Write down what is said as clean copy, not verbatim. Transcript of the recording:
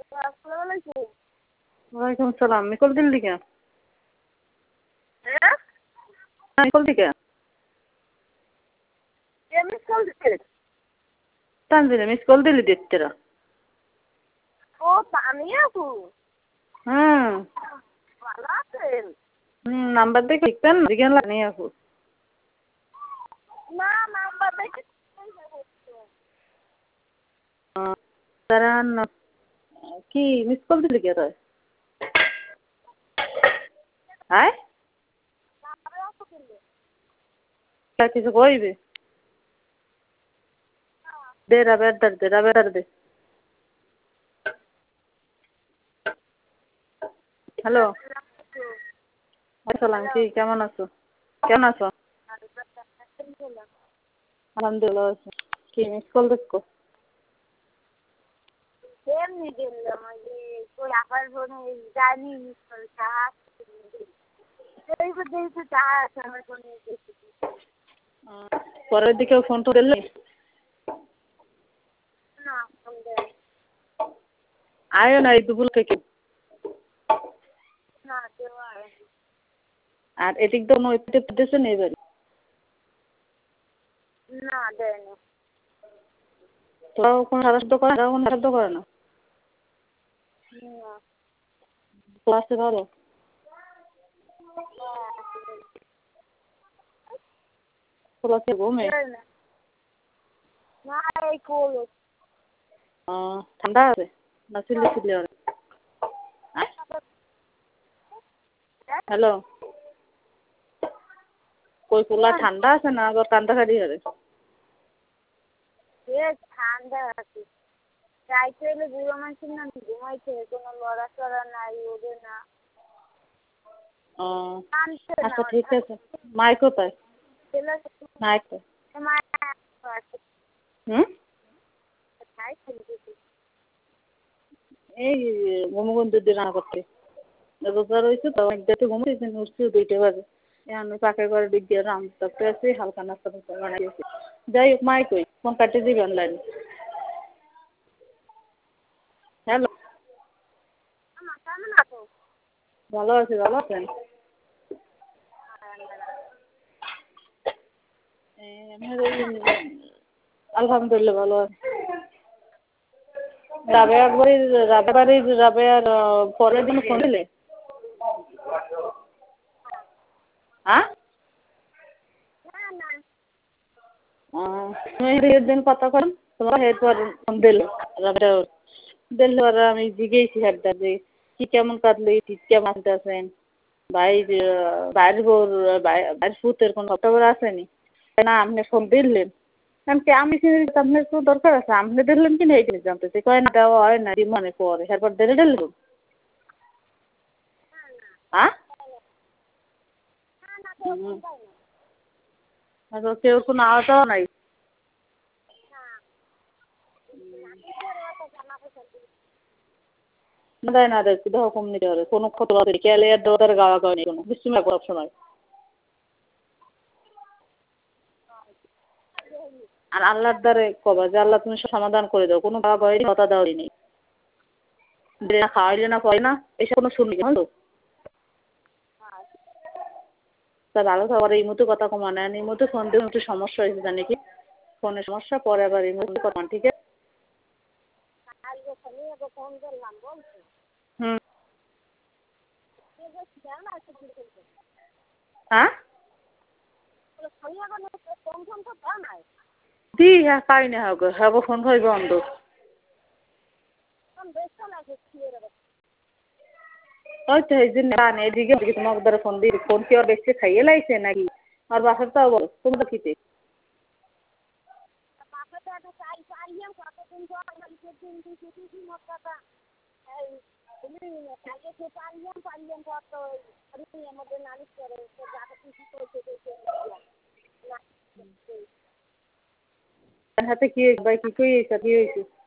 আসসালামু আলাইকুম। ওয়ালাইকুম আসসালাম। মিস কল দিলি কেন? হ্যাঁ? মিস কল দিলি কেন? কে মিস কল দিছে? তানজিলা মিস কল দিলি তেরা। ও তানিয়া আপু। হুম। ভালো আছেন? নাম্বার দেখে লিখতেন না জিজ্ঞান তানিয়া আপু। না নাম্বার দেখে তারা কি মিস কল দিলি কে তুই? হ্যাঁ? কিছু কইবি? দে রাবের দে। হ্যালো। আসসালাম কি কেমন আছো? কেমন আছো? আলহামদুলিল্লাহ আছি। কি মিস কল দেখো? এমনি দিলাম ওই যে তোর আপার ফোনে জানি মিস কল চাহা দেখতে চাহা আছে আমার ফোনে দেখি। পরের দিকে ফোন তো দিলে না ফোন দেয় আয় না এই দুপুর থেকে না দেওয়া আর এদিক তো নইতে দিতেছে না এবার না দেয়নি তোরাও কোনো সাহায্য করে না কোনো সাহায্য করে না ক্লাসে ভালো ক্লাসে ঘুমে না এই কোলো ঠান্ডা আছে না চিল্লি চিল্লি আর হ্যালো কই কোলা ঠান্ডা আছে না আবার কান্দাকাটি হবে ঠান্ডা আছে রাইতে এলে বুড়ো মানুষের না ঘুমাইছে কোনো লড়াচড়া নাই ওদের না আচ্ছা ঠিক আছে মাই কোথায় মাইক হুম এই ঘুমগন্ধ দিয়ে রান্না করতে রোজা রয়েছে তো একদাতে ঘুমিয়েছি উঠছি 2টা বাজে আমি পাকের ঘরে দিক দিয়ে রান্না করতে আছি হালকা নাস্তা বানাইছি যাই হোক মাই কই ফোন কাটে দিবি অনলাইন হ্যালো ভালো আছি ভালো আছেন আলহামদুলিল্লাহ ভালো আছি রাবেয়ার পরের দিন ফোন দিলে হ্যাঁ দিন কথা করেন তোমার এরপর ফোন দিল দিল আমি জিজ্ঞেসি হেডটা যে কি কেমন কাটলো ঠিক কেমন আছেন বাইরের ফুতের কোনো খবর আসেনি না আপনি ফোন দিলেন আমি আপনার তো দরকার আছে আপনি দিলেন কি না এই জিনিস জানতেছি কয় না দেওয়া হয় না মনে পরে এরপর দিলে দিলেন হ্যাঁ কেউ কোনো আওয়াজও নাই না না দেয় দেহ কম নিতে হবে কোনো ক্ষত কেলে আর দেওয়ার গাওয়া গাওয়া নেই কোনো বিশ্বময় সব সময় আর আল্লাহর দ্বারে কবা যে আল্লাহ তুমি সমাধান করে দাও কোনো গাওয়া গাওয়াই কথা দেওয়াই নেই খাওয়াইলে না পয় না এসব কোনো শুনলি হলো তা ভালো খাবার এই মতো কথা কমা নেন এই মতো ফোন দিয়ে একটু সমস্যা হয়েছে জানি কি ফোনের সমস্যা পরে আবার এই মতো কথা ঠিক আছে হুম হ্যাঁ দি হ্যাঁ পাই না হ্যাঁ ফোন হয় বন্ধ ওই তো এই জন্য এদিকে তোমার দ্বারা ফোন দিই ফোন কি আর দেখছে খাইয়ে লাইছে নাকি আর বাসার তাও বল তোমরা কিতে হাতে কি ভাই কি হয়েছে